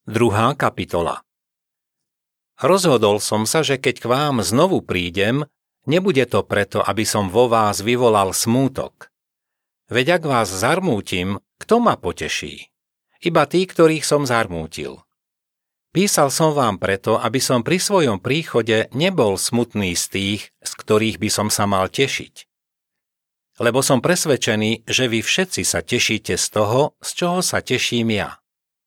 2. kapitola. Rozhodol som sa, že keď k vám znovu prídem, nebude to preto, aby som vo vás vyvolal smútok. Veď ak vás zarmútim, kto ma poteší? Iba tí, ktorých som zarmútil. Písal som vám preto, aby som pri svojom príchode nebol smutný z tých, z ktorých by som sa mal tešiť. Lebo som presvedčený, že vy všetci sa tešíte z toho, z čoho sa teším ja.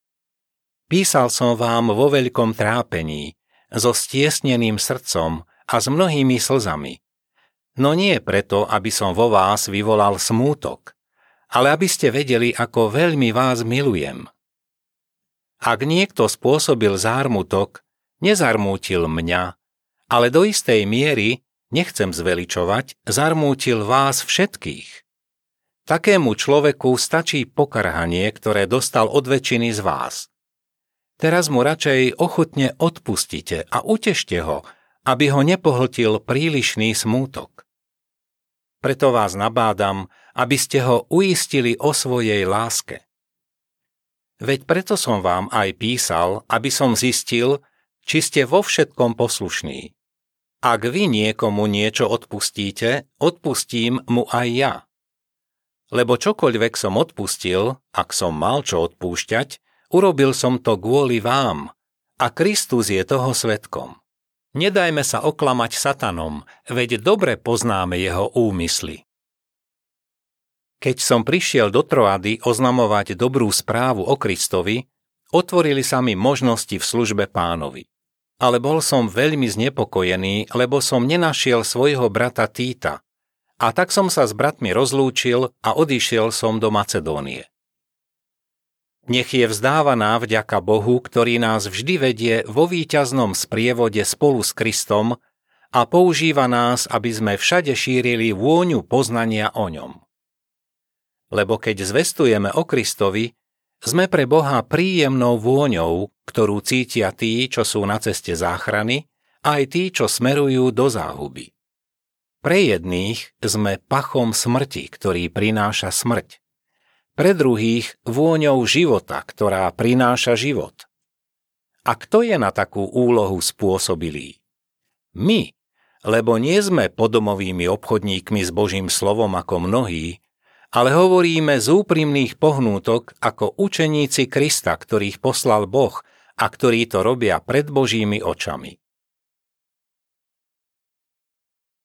Písal som vám vo veľkom trápení, so stiesneným srdcom a s mnohými slzami. No nie preto, aby som vo vás vyvolal smútok, ale aby ste vedeli, ako veľmi vás milujem. Ak niekto spôsobil zármutok, nezarmútil mňa, ale do istej miery, nechcem zveličovať, zarmútil vás všetkých. Takému človeku stačí pokarhanie, ktoré dostal od väčšiny z vás. Teraz mu radšej ochotne odpustite a utešte ho, aby ho nepohltil prílišný smútok. Preto vás nabádam, aby ste ho uistili o svojej láske. Veď preto som vám aj písal, aby som zistil, či ste vo všetkom poslušní. Ak vy niekomu niečo odpustíte, odpustím mu aj ja. Lebo čokoľvek som odpustil, ak som mal čo odpúšťať, urobil som to kvôli vám, a Kristus je toho svedkom. Nedajme sa oklamať satanom, veď dobre poznáme jeho úmysly. Keď som prišiel do Troady oznamovať dobrú správu o Kristovi, otvorili sa mi možnosti v službe Pánovi. Ale bol som veľmi znepokojený, lebo som nenašiel svojho brata Týta, a tak som sa s bratmi rozlúčil a odišiel som do Macedónie. Nech je vzdávaná vďaka Bohu, ktorý nás vždy vedie vo víťaznom sprievode spolu s Kristom a používa nás, aby sme všade šírili vôňu poznania o ňom. Lebo keď zvestujeme o Kristovi, sme pre Boha príjemnou vôňou, ktorú cítia tí, čo sú na ceste záchrany, aj tí, čo smerujú do záhuby. Pre jedných sme pachom smrti, ktorý prináša smrť. Pre druhých vôňou života, ktorá prináša život. A kto je na takú úlohu spôsobilý? My, lebo nie sme podomovými obchodníkmi s Božím slovom ako mnohí, ale hovoríme z úprimných pohnútok ako učeníci Krista, ktorých poslal Boh a ktorí to robia pred Božími očami.